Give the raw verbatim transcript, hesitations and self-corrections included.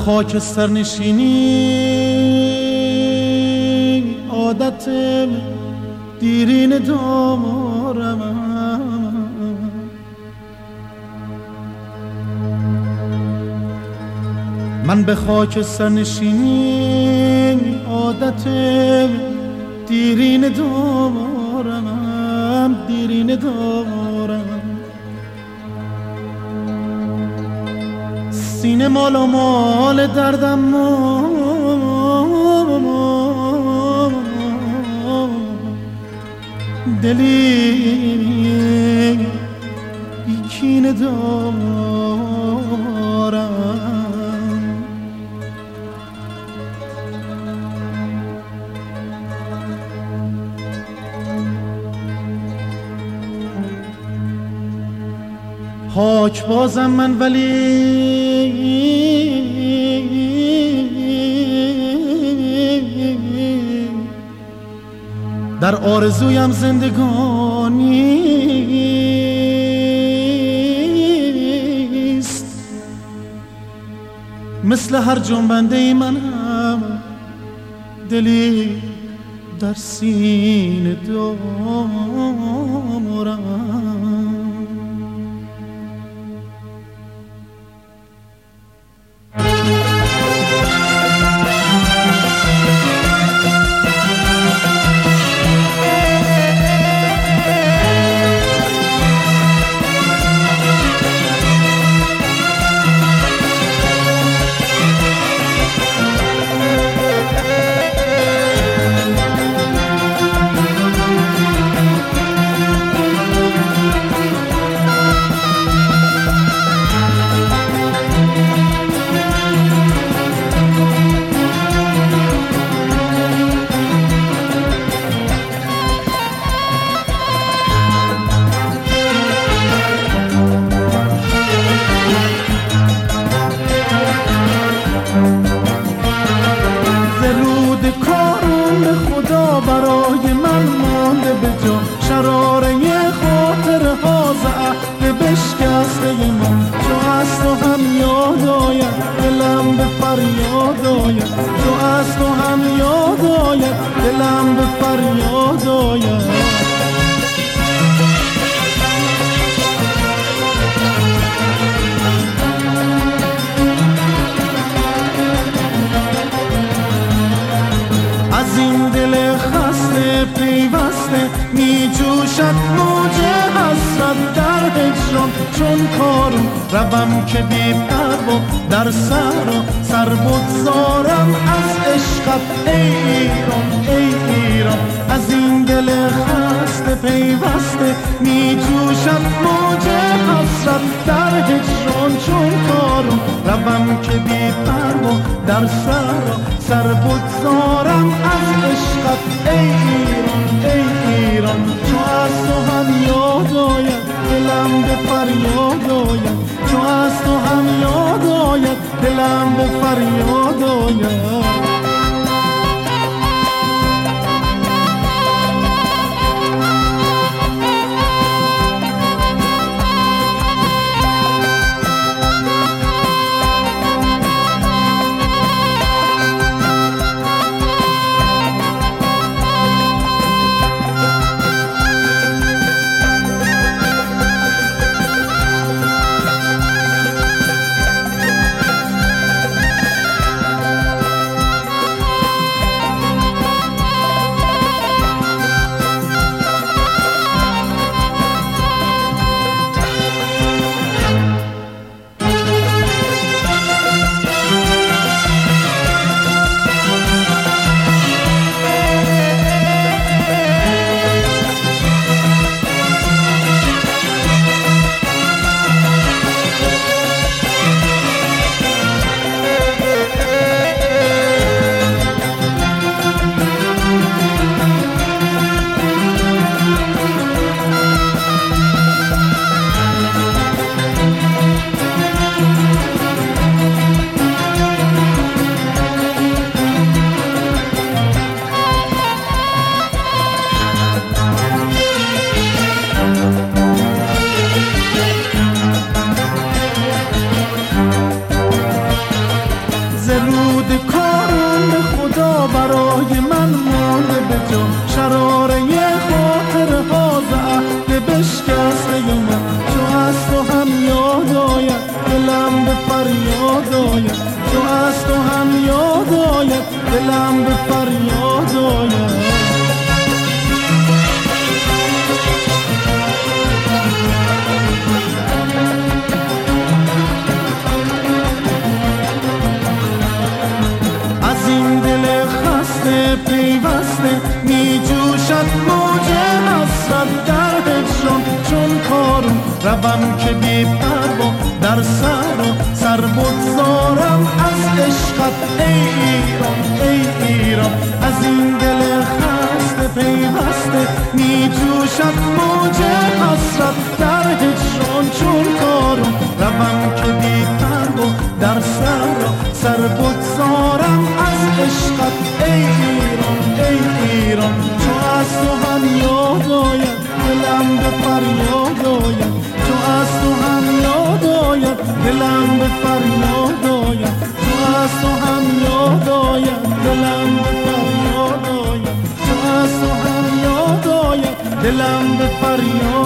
خاکستر نشینی عادت دیرین دارم، من به خاکستر نشینی عادت دیرین دارم، دیرین دارم. سینه مال و مال دردم دلی بیکینه دارم. پاک بازم من ولی در آرزویم زندگانیست، مثل هر جنبنده ای من هم دلی در سینه دارم. برای من مانده به جا شراره خاطر ها ز عهد بشکسته ما، تو از تو هم یاد آید دلم به فریاد آید، تو از تو هم یاد آید دلم به فریاد آید. از این دل خسته پیوسته می جوشد موج حسرت در هجران، چون کارم روم که بی پروا در صحرا سر بگذارم از عشقت ای ایران، ای ایران. از این دل خسته پیوسته می جوشد موج حسرت در هجران، چون کارم روم که بی پروا در صحرا سر بگذارم از عشقت ای ایران، ای ایران. چو از تو هم یاد آید دلم به فریاد آید، چو از تو هم یاد آید دلم به فریاد آید. درود کارون به خدا برای من مانده به جا، شراره خاطر ها ز عهد بشکسته من، چو از تو هم یاد آید دلم به فریاد آید، چو از تو هم یاد آید دلم به فریاد آید. از این دل خسته پیوسته می جوشد موج حسرت در هجران، چون کارون روم که بی پروا در سر و سر بگذارم از عشقت ای ایران ای ایران. از این دل خسته پیوسته می جوشد موج حسرت در هجران، چون کارون روم که بی پروا در سر و سر بگذارم از عشقت ای ایران ای ایران. چو از تو هم یاد آید دلم به فریاد آید، چو از تو هم یاد آید دلم به فریاد آید، چو از تو هم یاد آید دلم به فریاد آید، چو از تو هم یاد آید دلم به فریاد